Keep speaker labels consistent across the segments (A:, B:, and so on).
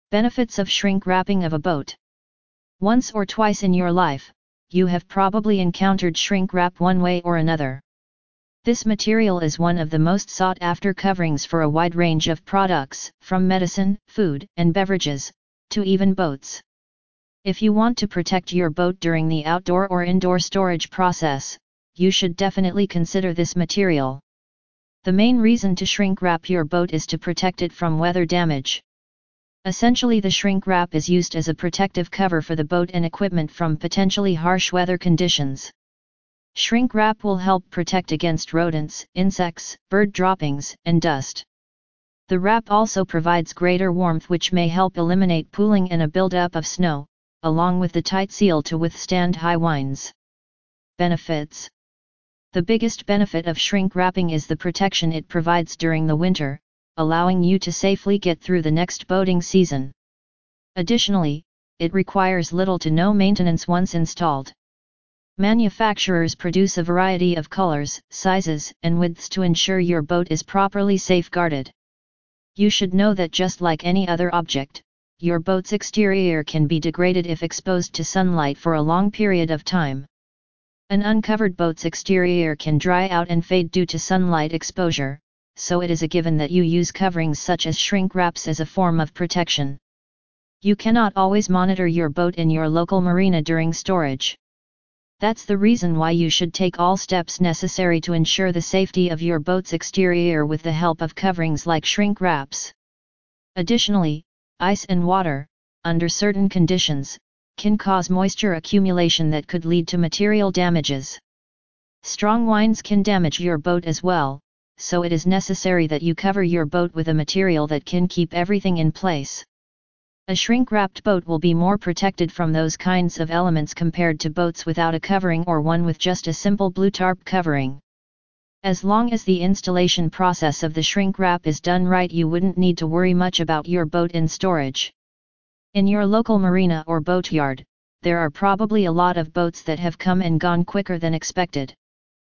A: Benefits of shrink wrapping of a boat. Once or twice in your life, you have probably encountered shrink wrap one way or another. This material is one of the most sought-after coverings for a wide range of products, from medicine, food, and beverages, to even boats. If you want to protect your boat during the outdoor or indoor storage process, you should definitely consider this material. The main reason to shrink wrap your boat is to protect it from weather damage. Essentially, the shrink wrap is used as a protective cover for the boat and equipment from potentially harsh weather conditions. Shrink wrap will help protect against rodents, insects, bird droppings, and dust. The wrap also provides greater warmth, which may help eliminate pooling and a buildup of snow, along with the tight seal to withstand high winds. Benefits. The biggest benefit of shrink wrapping is the protection it provides during the winter, allowing you to safely get through the next boating season. Additionally, it requires little to no maintenance once installed. Manufacturers produce a variety of colors, sizes, and widths to ensure your boat is properly safeguarded. You should know that just like any other object, your boat's exterior can be degraded if exposed to sunlight for a long period of time. An uncovered boat's exterior can dry out and fade due to sunlight exposure, so it is a given that you use coverings such as shrink wraps as a form of protection. You cannot always monitor your boat in your local marina during storage. That's the reason why you should take all steps necessary to ensure the safety of your boat's exterior with the help of coverings like shrink wraps. Additionally, ice and water, under certain conditions, can cause moisture accumulation that could lead to material damages. Strong winds can damage your boat as well, so it is necessary that you cover your boat with a material that can keep everything in place. A shrink-wrapped boat will be more protected from those kinds of elements compared to boats without a covering or one with just a simple blue tarp covering. As long as the installation process of the shrink wrap is done right, you wouldn't need to worry much about your boat in storage. In your local marina or boatyard, there are probably a lot of boats that have come and gone quicker than expected.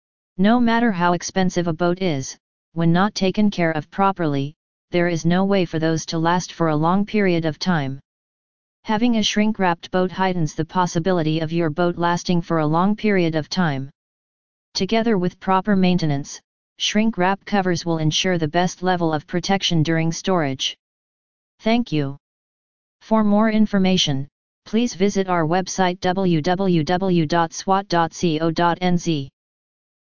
A: No matter how expensive a boat is, when not taken care of properly, there is no way for those to last for a long period of time. Having a shrink-wrapped boat heightens the possibility of your boat lasting for a long period of time. Together with proper maintenance, shrink-wrap covers will ensure the best level of protection during storage. Thank you. For more information, please visit our website www.swat.co.nz.